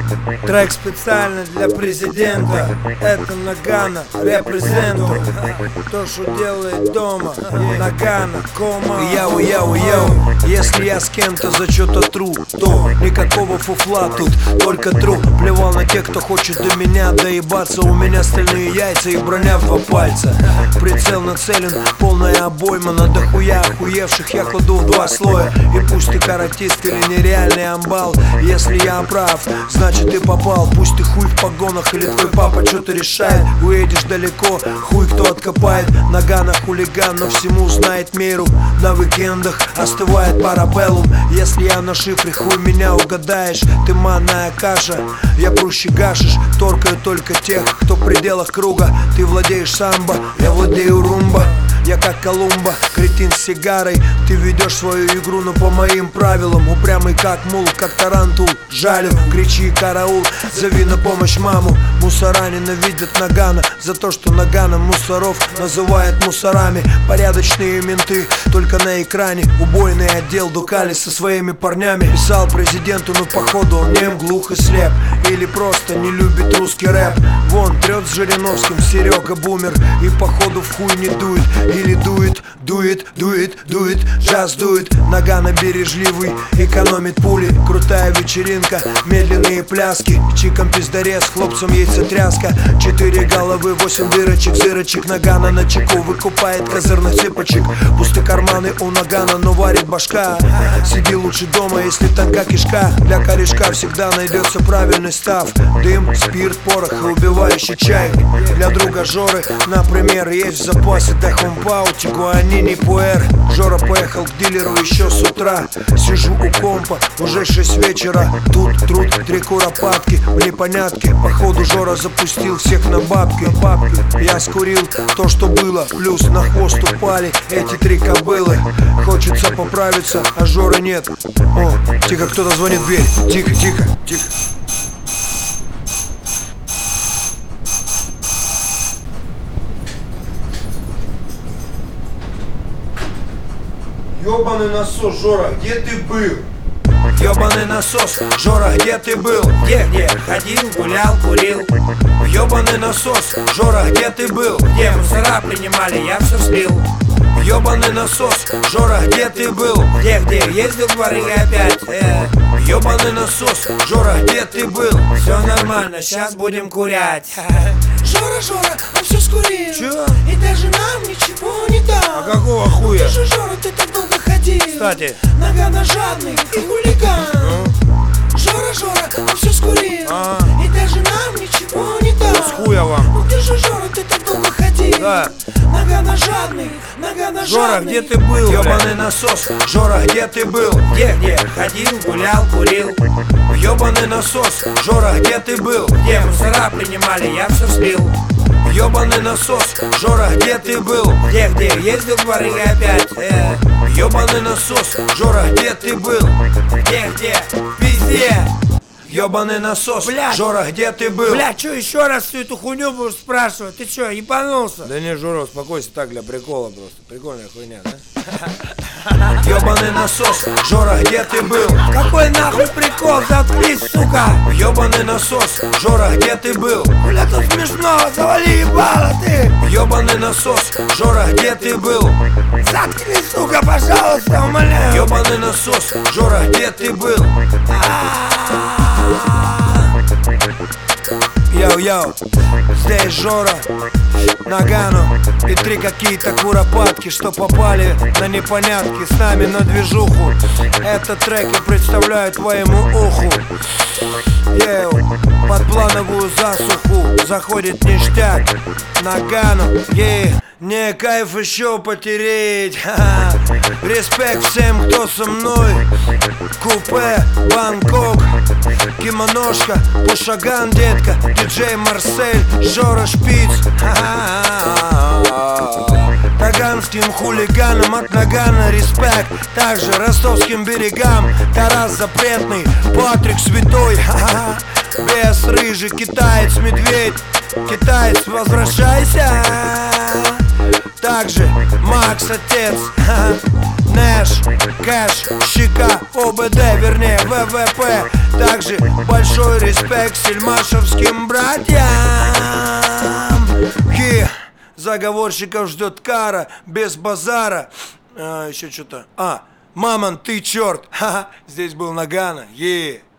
Трек специально для президента. Это Нагано, репрезенту. То, что делает дома, Нагано, кома. Йоу. Если я с кем-то за что-то тру, то никакого фуфла тут, только тру. Плевал на тех, кто хочет до меня доебаться. У меня стальные яйца и броня в 2 пальца. Прицел нацелен, полная обойма. На дохуя охуевших я кладу в 2 слоя. И пусть ты каратист или нереальный амбал, если я прав, значит ты попал. Пусть ты хуй в погонах или твой папа что-то решает. Уедешь далеко, хуй кто откопает. Нагано хулиган, но всему знает меру. На уикендах остывает парабеллум. Если я на шифре, хуй меня угадаешь. Ты манная каша, я прущий гашиш. Торкаю только тех, кто в пределах круга. Ты владеешь самбо, я владею румба. Я как Колумба, кретин с сигарой. Ты ведешь свою игру, но по моим правилам. Упрямый как мул, как тарантул. Жалю, кричи караул, зови на помощь маму. Мусора ненавидят Нагано за то, что Нагано мусоров называет мусорами. Порядочные менты только на экране. Убойный отдел Дукали со своими парнями. Писал президенту, но походу он нем, глух и слеп. Или просто не любит русский рэп. Вон трет с Жириновским Серега бумер. И походу в хуй не дует. Или дует, джаз дует. Нагано бережливый, экономит пули. Крутая вечеринка, медленные пляски. Чиком пиздарез, хлопцам яйцетряска. 4 головы, 8 дырочек, зырочек. Нагано на чеку выкупает козырных цыпочек. Пустые карманы у Нагано, но варит башка. Сиди лучше дома, если тонка кишка. Для корешка всегда найдется правильный став. Дым, спирт, порох и убивающий чай. Для друга Жоры, например, есть в запасе Дахумпау, Тигуанини, Пуэр. Жора поехал к дилеру еще с утра. Сижу у компа, уже 6 вечера. Тут труд, 3 куропатки в непонятке. Походу Жора запустил всех на бабки. Я скурил то, что было, плюс на хвост упали эти 3 кобылы. Хочется поправиться, а Жоры нет. О, тихо, кто-то звонит в дверь. Тихо. Ёбаный насос, Жора, где ты был? Ёбаный насос, Жора, где ты был? Где? Ходил, гулял, курил. Ёбаный насос, Жора, где ты был? Где мусора принимали, я все слил. Ёбаный насос, Жора, где ты был? Где? Ездил в бары опять. Ёбаный насос, Жора, где ты был? Все нормально, сейчас будем курять. Жора, он все скурил. Чё? И даже нам ничего не дал. А какого хуя? Ты же, Жора, ты так долго ходил. Кстати, Нагано жадный и хулиган. Жора, он все скурил. И даже нам ничего не дал. с хуя вам? Ну ты же, Жора, ты так долго ходил. Да. Нагано жадный, Жора, где ты был? Ёбаный насос, Жора, где ты был? Где? Ходил, гулял, курил. Ёбаный насос, Жора, где ты был? Где мусора принимали, я все слил. Ёбаный насос, Жора, где ты был? Где? Ездил в бары опять. Ёбаный насос, Жора, где ты был? Где? Везде. Ёбаный насос, блядь. Жора, где ты был? Бля, чё еще раз всю эту хуйню будешь спрашивать? Ты чё, ебанулся? Да не, Жора, успокойся, так для прикола просто. Прикольная хуйня, да? Ёбаный насос, Жора, где ты был? Какой нахуй прикол? Заткнись, сука! Ёбаный насос, Жора, где ты был? Бля, тут смешно, завали ебало ты! Ёбаный насос, Жора, где ты был? Заткнись, сука, пожалуйста, умоляю! Ёбаный насос, Жора, где ты был? Йоу, здесь Жора, Нагано и 3 какие-то куропатки, что попали на непонятки с нами на движуху. Этот трек я представляю твоему уху. Под плановую засуху заходит ништяк. Нагано, не кайф еще потереть. Респект всем, кто со мной. Купе, Бангкок, кимоношка, Пушаган, детка, диджей Марсель, Жора Шпиц. Таганским хулиганам от Нагано респект. Также ростовским берегам Тарас Запретный, Патрик Святой. Бес рыжий, китаец, медведь. Китаец, возвращайся. Также Макс отец. Нэш, кэш, щека, ОБД, вернее ВВП. Также большой респект сельмашевским братьям. Заговорщиков ждет кара, без базара. Еще что-то. Мамон, ты черт. Ха-ха, здесь был Нагано.